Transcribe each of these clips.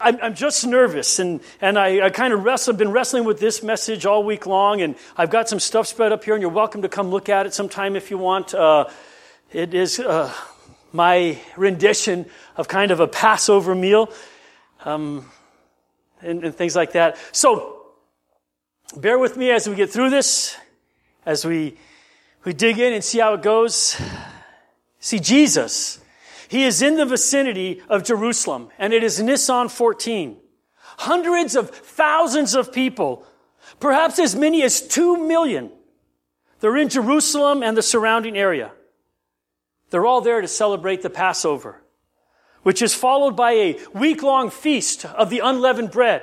I'm just nervous, and I kind of been wrestling with this message all week long, and I've got some stuff spread up here, and you're welcome to come look at it sometime if you want. It is my rendition of kind of a Passover meal, and things like that. So, bear with me as we get through this, as we dig in and see how it goes. See, Jesus, he is in the vicinity of Jerusalem, and it is Nisan 14. Hundreds of thousands of people, perhaps as many as 2 million, they're in Jerusalem and the surrounding area. They're all there to celebrate the Passover, which is followed by a week-long feast of the unleavened bread.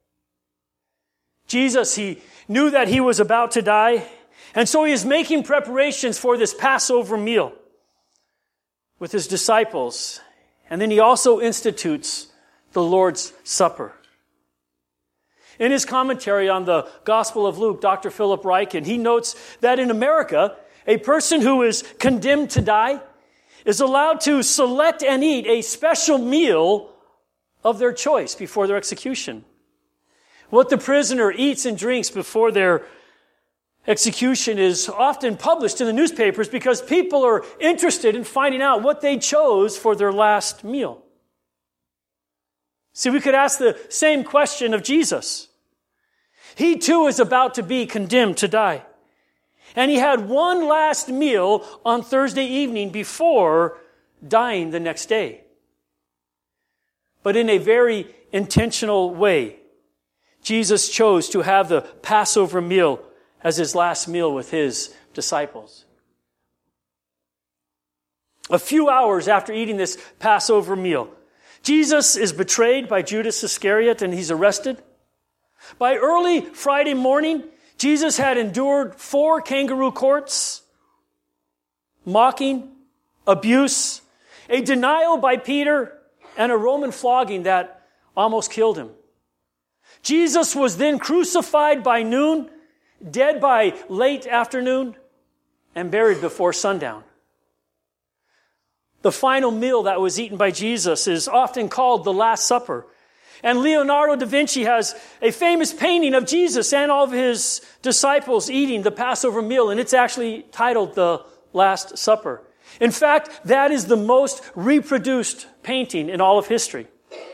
Jesus, he knew that he was about to die, and so he is making preparations for this Passover meal with his disciples. And then he also institutes the Lord's Supper. In his commentary on the Gospel of Luke, Dr. Philip Ryken, he notes that in America, a person who is condemned to die is allowed to select and eat a special meal of their choice before their execution. What the prisoner eats and drinks before their execution is often published in the newspapers because people are interested in finding out what they chose for their last meal. See, we could ask the same question of Jesus. He too is about to be condemned to die. And he had one last meal on Thursday evening before dying the next day. But in a very intentional way, Jesus chose to have the Passover meal as his last meal with his disciples. A few hours after eating this Passover meal, Jesus is betrayed by Judas Iscariot and he's arrested. By early Friday morning, Jesus had endured 4 kangaroo courts, mocking, abuse, a denial by Peter, and a Roman flogging that almost killed him. Jesus was then crucified by noon, dead by late afternoon, and buried before sundown. The final meal that was eaten by Jesus is often called the Last Supper. And Leonardo da Vinci has a famous painting of Jesus and all of his disciples eating the Passover meal, and it's actually titled the Last Supper. In fact, that is the most reproduced painting in all of history.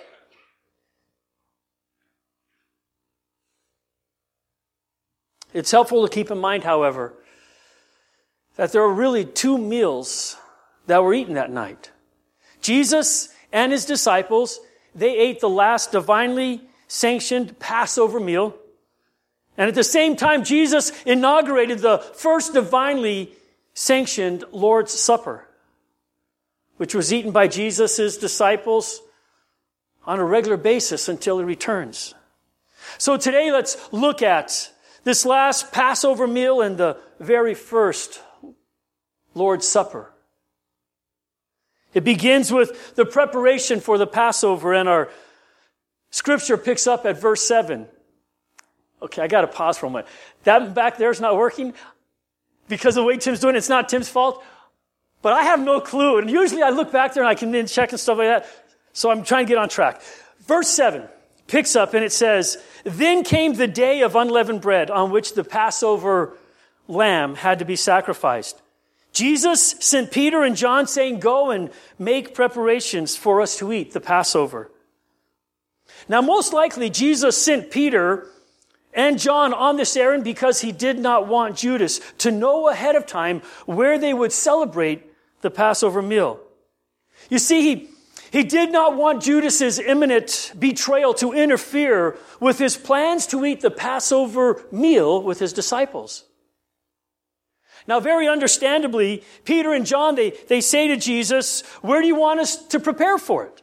It's helpful to keep in mind, however, that there are really 2 meals that were eaten that night. Jesus and his disciples, they ate the last divinely sanctioned Passover meal. And at the same time, Jesus inaugurated the first divinely sanctioned Lord's Supper, which was eaten by Jesus' disciples on a regular basis until he returns. So today, let's look at this last Passover meal and the very first Lord's Supper. It begins with the preparation for the Passover, and our scripture picks up at verse 7. Okay, I got to pause for a moment. That back there is not working because of the way Tim's doing it. It's not Tim's fault, but I have no clue. And usually I look back there and I can then check and stuff like that. So I'm trying to get on track. Verse 7 picks up and it says, "Then came the day of unleavened bread on which the Passover lamb had to be sacrificed. Jesus sent Peter and John saying, 'Go and make preparations for us to eat the Passover.'" Now, most likely, Jesus sent Peter and John on this errand because he did not want Judas to know ahead of time where they would celebrate the Passover meal. You see, he did not want Judas's imminent betrayal to interfere with his plans to eat the Passover meal with his disciples. Now, very understandably, Peter and John, they say to Jesus, "Where do you want us to prepare for it?"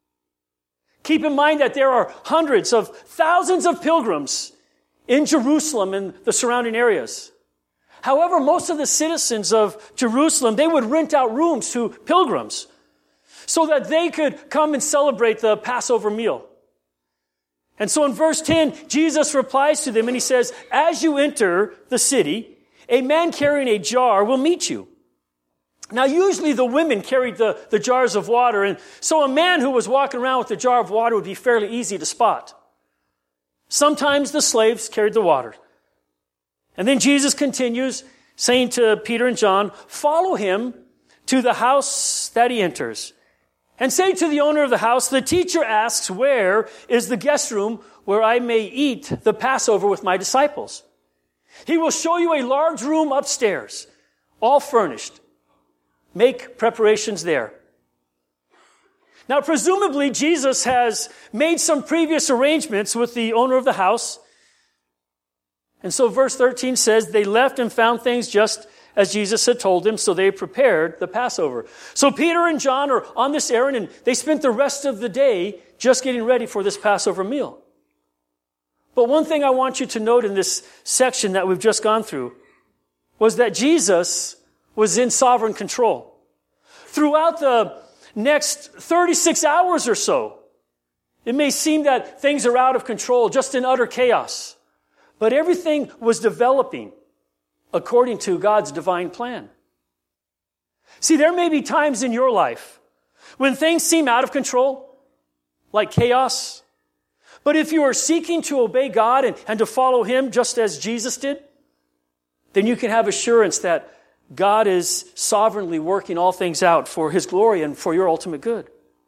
Keep in mind that there are hundreds of thousands of pilgrims in Jerusalem and the surrounding areas. However, most of the citizens of Jerusalem, they would rent out rooms to pilgrims so that they could come and celebrate the Passover meal. And so in verse 10, Jesus replies to them and he says, "As you enter the city, a man carrying a jar will meet you. Now, usually the women carried the jars of water, and so a man who was walking around with a jar of water would be fairly easy to spot. Sometimes the slaves carried the water. And then Jesus continues, saying to Peter and John, "Follow him to the house that he enters, and say to the owner of the house, 'The teacher asks, where is the guest room where I may eat the Passover with my disciples? He will show you a large room upstairs, all furnished. Make preparations there.'" Now, presumably, Jesus has made some previous arrangements with the owner of the house. And so verse 13 says, they left and found things just as Jesus had told them, so they prepared the Passover. So Peter and John are on this errand, and they spent the rest of the day just getting ready for this Passover meal. But one thing I want you to note in this section that we've just gone through was that Jesus was in sovereign control. Throughout the next 36 hours or so, it may seem that things are out of control, just in utter chaos. But everything was developing according to God's divine plan. See, there may be times in your life when things seem out of control, like chaos. But if you are seeking to obey God and to follow him just as Jesus did, then you can have assurance that God is sovereignly working all things out for his glory and for your ultimate good.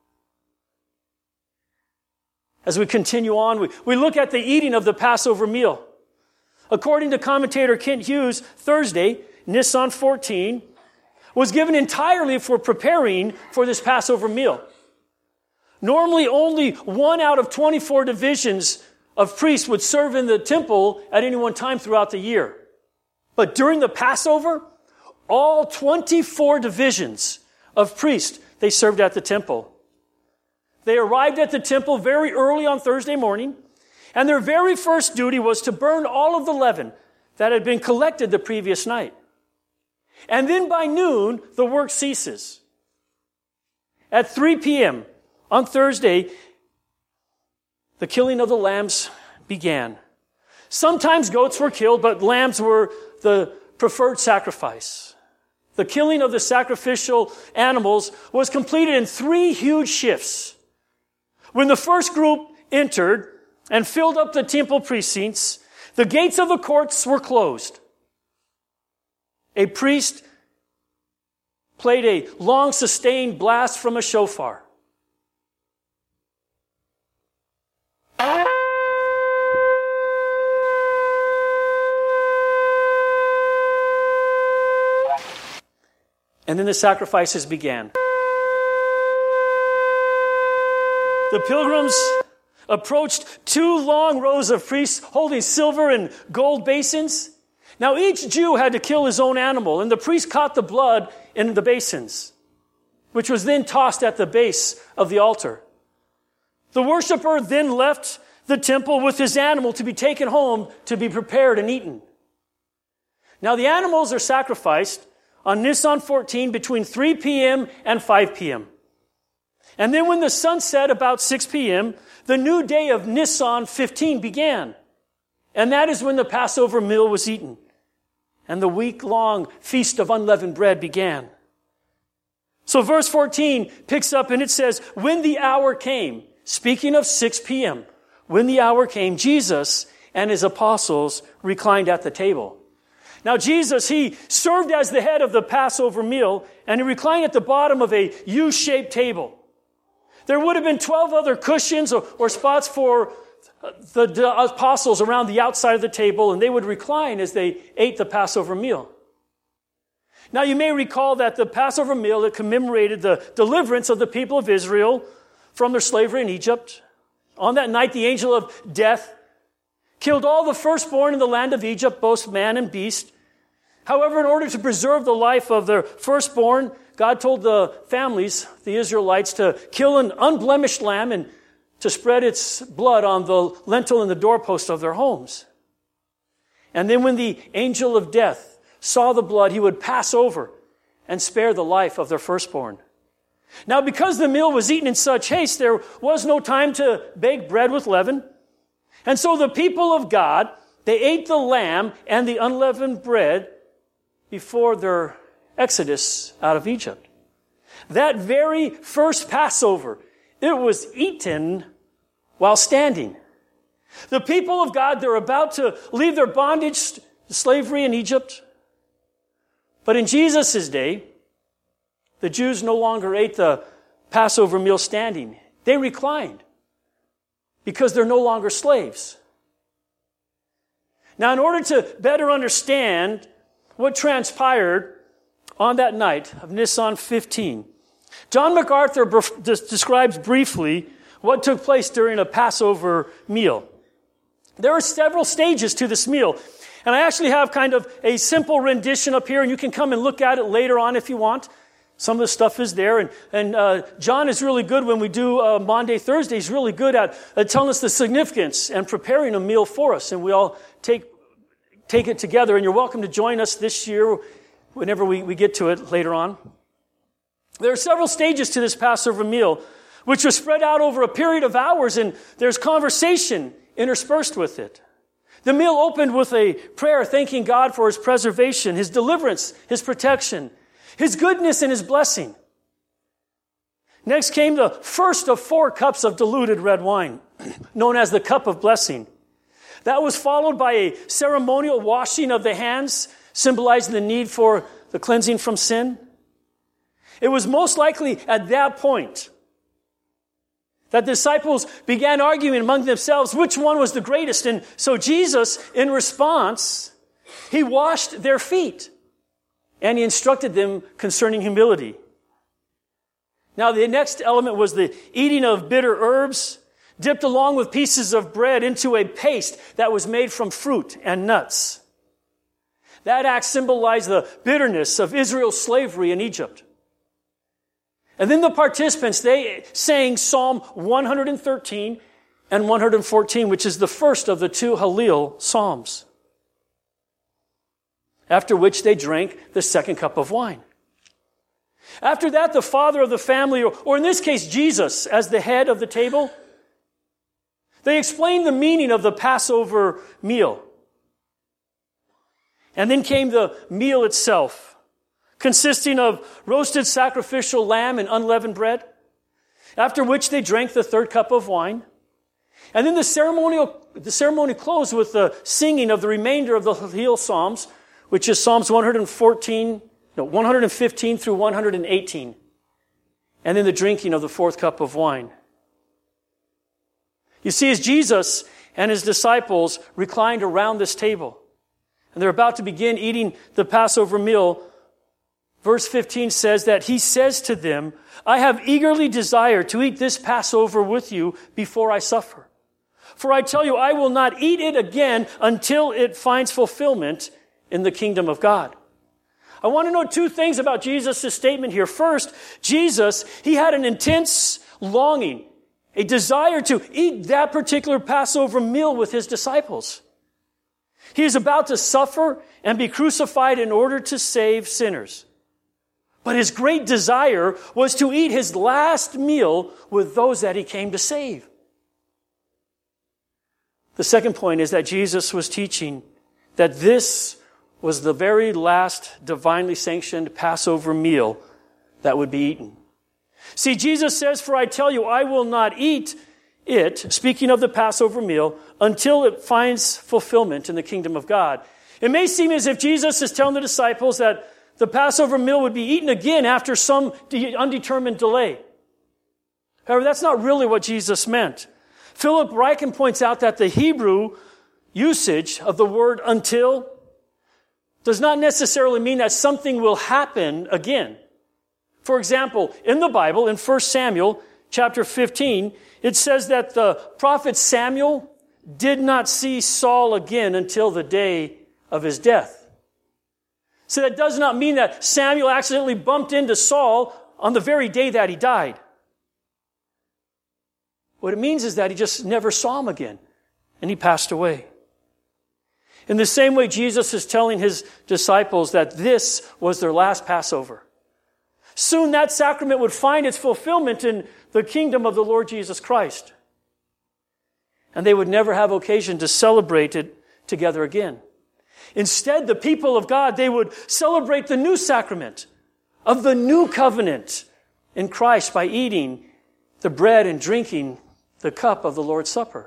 As we continue on, we look at the eating of the Passover meal. According to commentator Kent Hughes, Thursday, Nisan 14, was given entirely for preparing for this Passover meal. Normally, only 1 out of 24 divisions of priests would serve in the temple at any one time throughout the year. But during the Passover, all 24 divisions of priests, they served at the temple. They arrived at the temple very early on Thursday morning, and their very first duty was to burn all of the leaven that had been collected the previous night. And then by noon, the work ceases. At 3 p.m. on Thursday, the killing of the lambs began. Sometimes goats were killed, but lambs were the preferred sacrifice. The killing of the sacrificial animals was completed in 3 huge shifts. When the first group entered and filled up the temple precincts, the gates of the courts were closed. A priest played a long sustained blast from a shofar. And then the sacrifices began. The pilgrims approached 2 long rows of priests holding silver and gold basins. Now each Jew had to kill his own animal, and the priest caught the blood in the basins, which was then tossed at the base of the altar. The worshiper then left the temple with his animal to be taken home to be prepared and eaten. Now the animals are sacrificed on Nisan 14 between 3 p.m. and 5 p.m. And then when the sun set about 6 p.m., the new day of Nisan 15 began. And that is when the Passover meal was eaten. And the week-long feast of unleavened bread began. So verse 14 picks up and it says, when the hour came, speaking of 6 p.m., when the hour came, Jesus and his apostles reclined at the table. Now Jesus, he served as the head of the Passover meal, and he reclined at the bottom of a U-shaped table. There would have been 12 other cushions or spots for the apostles around the outside of the table, and they would recline as they ate the Passover meal. Now you may recall that the Passover meal, it commemorated the deliverance of the people of Israel from their slavery in Egypt. On that night, the angel of death killed all the firstborn in the land of Egypt, both man and beast. However, in order to preserve the life of their firstborn, God told the families, the Israelites, to kill an unblemished lamb and to spread its blood on the lintel and the doorpost of their homes. And then when the angel of death saw the blood, he would pass over and spare the life of their firstborn. Now, because the meal was eaten in such haste, there was no time to bake bread with leaven. And so the people of God, they ate the lamb and the unleavened bread before their exodus out of Egypt. That very first Passover, it was eaten while standing. The people of God, they're about to leave their bondage to slavery in Egypt. But in Jesus' day, the Jews no longer ate the Passover meal standing. They reclined because they're no longer slaves. Now, in order to better understand what transpired on that night of Nisan 15, John MacArthur describes briefly what took place during a Passover meal. There are several stages to this meal, and I actually have kind of a simple rendition up here, and you can come and look at it later on if you want. Some of the stuff is there, and John is really good when we do Maundy Thursday. He's really good at telling us the significance and preparing a meal for us, and we all take it together, and you're welcome to join us this year whenever we get to it later on. There are several stages to this Passover meal, which are spread out over a period of hours, and there's conversation interspersed with it. The meal opened with a prayer thanking God for His preservation, His deliverance, His protection, His goodness, and His blessing. Next came the first of 4 cups of diluted red wine, known as the cup of blessing. That was followed by a ceremonial washing of the hands, symbolizing the need for the cleansing from sin. It was most likely at that point that the disciples began arguing among themselves which one was the greatest. And so Jesus, in response, He washed their feet and He instructed them concerning humility. Now, the next element was the eating of bitter herbs, dipped along with pieces of bread into a paste that was made from fruit and nuts. That act symbolized the bitterness of Israel's slavery in Egypt. And then the participants, they sang Psalm 113 and 114, which is the first of the 2 Hallel Psalms. After which they drank the second cup of wine. After that, the father of the family, or in this case, Jesus, as the head of the table, they explained the meaning of the Passover meal. And then came the meal itself, consisting of roasted sacrificial lamb and unleavened bread, after which they drank the third cup of wine. And then the ceremony closed with the singing of the remainder of the Hallel Psalms, which is Psalms 115 through 118. And then the drinking of the fourth cup of wine. You see, as Jesus and His disciples reclined around this table, and they're about to begin eating the Passover meal, verse 15 says that He says to them, I have eagerly desired to eat this Passover with you before I suffer. For I tell you, I will not eat it again until it finds fulfillment in the kingdom of God. I want to know 2 things about Jesus' statement here. First, Jesus, He had an intense longing, a desire to eat that particular Passover meal with His disciples. He is about to suffer and be crucified in order to save sinners. But His great desire was to eat His last meal with those that He came to save. The second point is that Jesus was teaching that this was the very last divinely sanctioned Passover meal that would be eaten. See, Jesus says, for I tell you, I will not eat it, speaking of the Passover meal, until it finds fulfillment in the kingdom of God. It may seem as if Jesus is telling the disciples that the Passover meal would be eaten again after some undetermined delay. However, that's not really what Jesus meant. Philip Ryken points out that the Hebrew usage of the word until does not necessarily mean that something will happen again. For example, in the Bible, in 1 Samuel chapter 15, it says that the prophet Samuel did not see Saul again until the day of his death. So that does not mean that Samuel accidentally bumped into Saul on the very day that he died. What it means is that he just never saw him again, and he passed away. In the same way, Jesus is telling His disciples that this was their last Passover. Soon that sacrament would find its fulfillment in the kingdom of the Lord Jesus Christ. And they would never have occasion to celebrate it together again. Instead, the people of God, they would celebrate the new sacrament of the new covenant in Christ by eating the bread and drinking the cup of the Lord's Supper.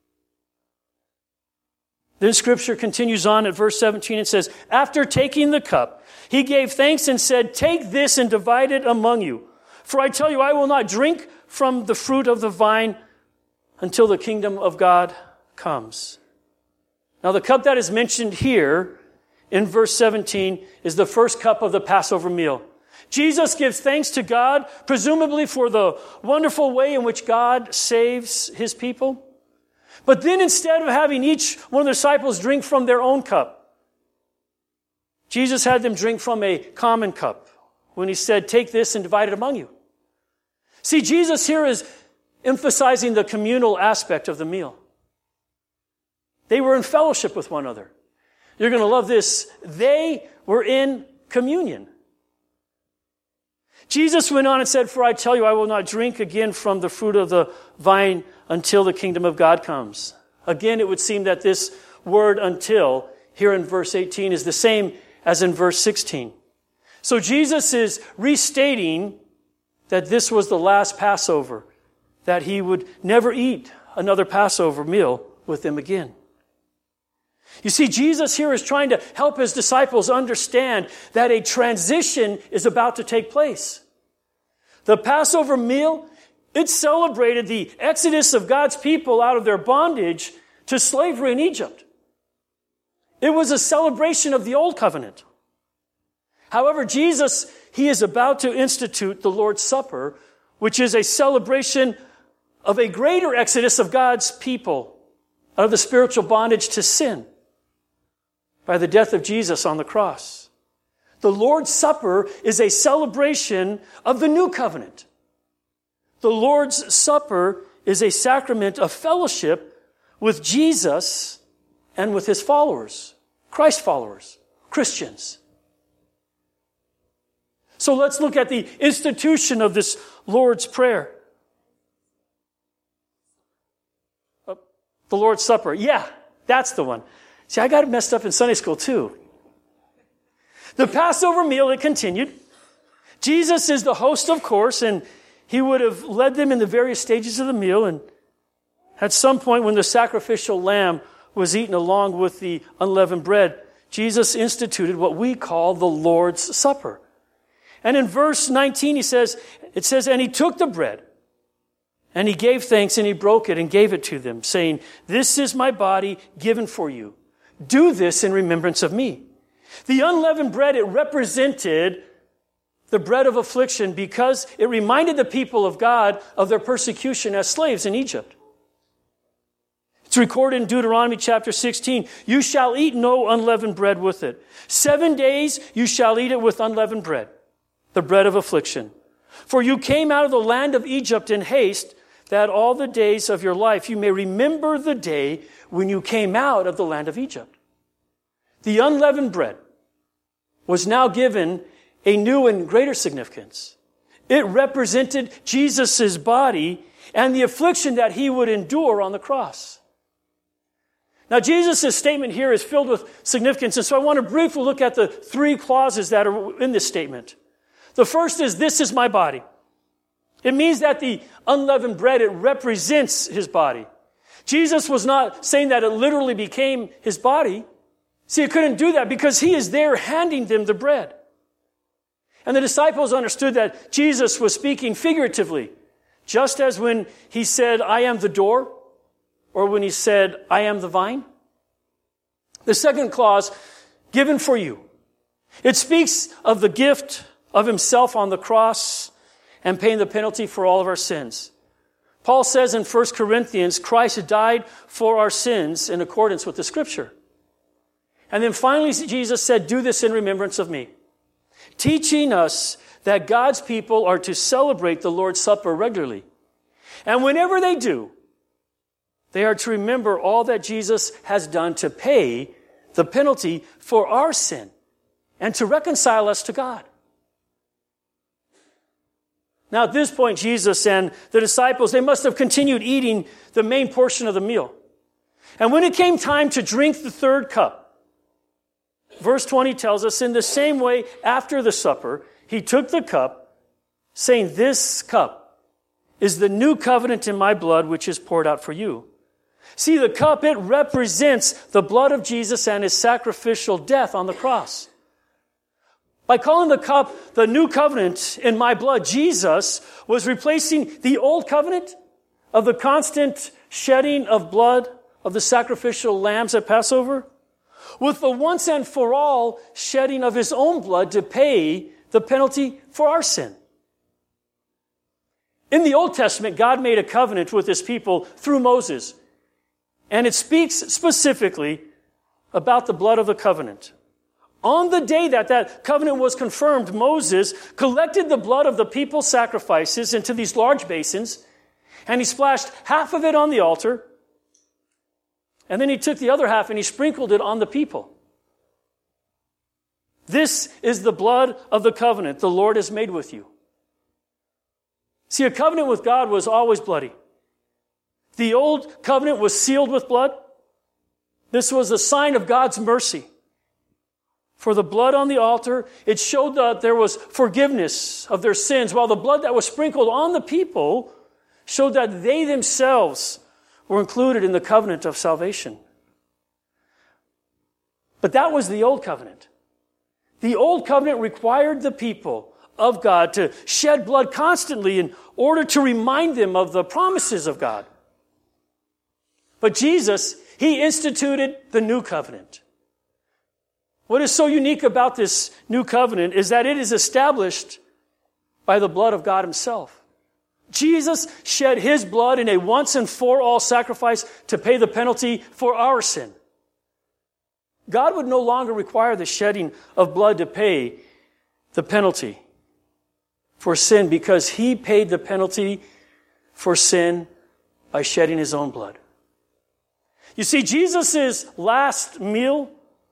Then Scripture continues on at verse 17 and says, after taking the cup, he gave thanks and said, take this and divide it among you. For I tell you, I will not drink from the fruit of the vine until the kingdom of God comes. Now the cup that is mentioned here in verse 17 is the first cup of the Passover meal. Jesus gives thanks to God, presumably for the wonderful way in which God saves his people. But then instead of having each one of the disciples drink from their own cup, Jesus had them drink from a common cup when he said, take this and divide it among you. See, Jesus here is emphasizing the communal aspect of the meal. They were in fellowship with one another. You're going to love this. They were in communion. Jesus went on and said, for I tell you, I will not drink again from the fruit of the vine until the kingdom of God comes. Again, it would seem that this word until here in verse 18 is the same as in verse 16. So Jesus is restating that this was the last Passover, that he would never eat another Passover meal with them again. You see, Jesus here is trying to help his disciples understand that a transition is about to take place. The Passover meal, it celebrated the exodus of God's people out of their bondage to slavery in Egypt. It was a celebration of the Old Covenant. However, Jesus, he is about to institute the Lord's Supper, which is a celebration of a greater exodus of God's people out of the spiritual bondage to sin by the death of Jesus on the cross. The Lord's Supper is a celebration of the new covenant. The Lord's Supper is a sacrament of fellowship with Jesus and with his followers, Christ followers, Christians. So let's look at the institution of this Lord's Prayer. The Lord's Supper. Yeah, that's the one. See, I got it messed up in Sunday school too. The Passover meal, it continued. Jesus is the host, of course, and he would have led them in the various stages of the meal. And at some point when the sacrificial lamb was eaten along with the unleavened bread, Jesus instituted what we call the Lord's Supper. And in verse 19, it says, and he took the bread, and he gave thanks, and he broke it and gave it to them, saying, this is my body given for you. Do this in remembrance of me. The unleavened bread, it represented the bread of affliction because it reminded the people of God of their persecution as slaves in Egypt. It's recorded in Deuteronomy chapter 16, you shall eat no unleavened bread with it. 7 days you shall eat it with unleavened bread, the bread of affliction. For you came out of the land of Egypt in haste, that all the days of your life you may remember the day when you came out of the land of Egypt. The unleavened bread was now given a new and greater significance. It represented Jesus' body and the affliction that he would endure on the cross. Now, Jesus' statement here is filled with significance, and so I want to briefly look at the 3 clauses that are in this statement. The first is, this is my body. It means that the unleavened bread, it represents his body. Jesus was not saying that it literally became his body. See, it couldn't do that because he is there handing them the bread. And the disciples understood that Jesus was speaking figuratively, just as when he said, I am the door, or when he said, I am the vine. The second clause, given for you. It speaks of the gift of himself on the cross and paying the penalty for all of our sins. Paul says in 1 Corinthians, Christ died for our sins in accordance with the Scripture. And then finally, Jesus said, do this in remembrance of me, teaching us that God's people are to celebrate the Lord's Supper regularly. And whenever they do, they are to remember all that Jesus has done to pay the penalty for our sin and to reconcile us to God. Now, at this point, Jesus and the disciples, they must have continued eating the main portion of the meal. And when it came time to drink the third cup, verse 20 tells us, in the same way, after the supper, he took the cup, saying, "This cup is the new covenant in my blood, which is poured out for you." See, the cup, it represents the blood of Jesus and his sacrificial death on the cross. By calling the cup the new covenant in my blood, Jesus was replacing the old covenant of the constant shedding of blood of the sacrificial lambs at Passover with the once and for all shedding of his own blood to pay the penalty for our sin. In the Old Testament, God made a covenant with his people through Moses, and it speaks specifically about the blood of the covenant. On the day that covenant was confirmed, Moses collected the blood of the people's sacrifices into these large basins, and he splashed half of it on the altar, and then he took the other half and he sprinkled it on the people. This is the blood of the covenant the Lord has made with you. See, a covenant with God was always bloody. The old covenant was sealed with blood. This was a sign of God's mercy. For the blood on the altar, it showed that there was forgiveness of their sins, while the blood that was sprinkled on the people showed that they themselves were included in the covenant of salvation. But that was the old covenant. The old covenant required the people of God to shed blood constantly in order to remind them of the promises of God. But Jesus, he instituted the new covenant. What is so unique about this new covenant is that it is established by the blood of God himself. Jesus shed his blood in a once and for all sacrifice to pay the penalty for our sin. God would no longer require the shedding of blood to pay the penalty for sin because he paid the penalty for sin by shedding his own blood. You see, Jesus' last meal,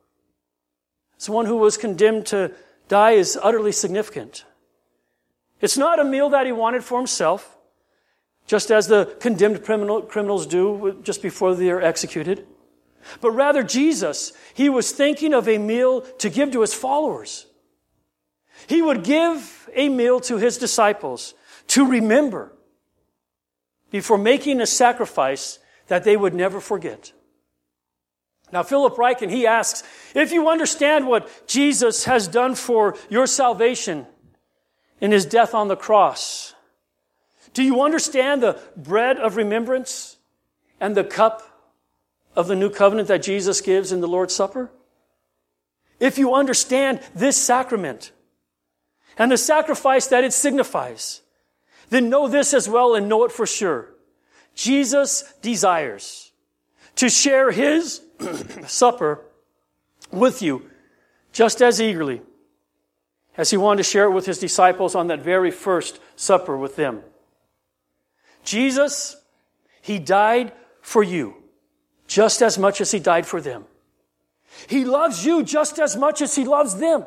as one who was condemned to die, is utterly significant. It's not a meal that he wanted for himself, just as the condemned criminals do just before they are executed. But rather, Jesus, he was thinking of a meal to give to his followers. He would give a meal to his disciples to remember before making a sacrifice that they would never forget. Now, Philip Ryken, he asks, if you understand what Jesus has done for your salvation in his death on the cross, do you understand the bread of remembrance and the cup of the new covenant that Jesus gives in the Lord's Supper? If you understand this sacrament and the sacrifice that it signifies, then know this as well and know it for sure. Jesus desires to share his supper with you just as eagerly as he wanted to share it with his disciples on that very first supper with them. Jesus, he died for you just as much as he died for them. He loves you just as much as he loves them.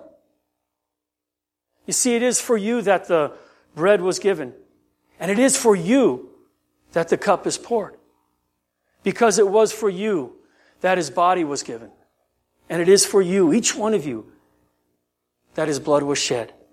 You see, it is for you that the bread was given, and it is for you that the cup is poured, because it was for you that his body was given, and it is for you, each one of you, that his blood was shed.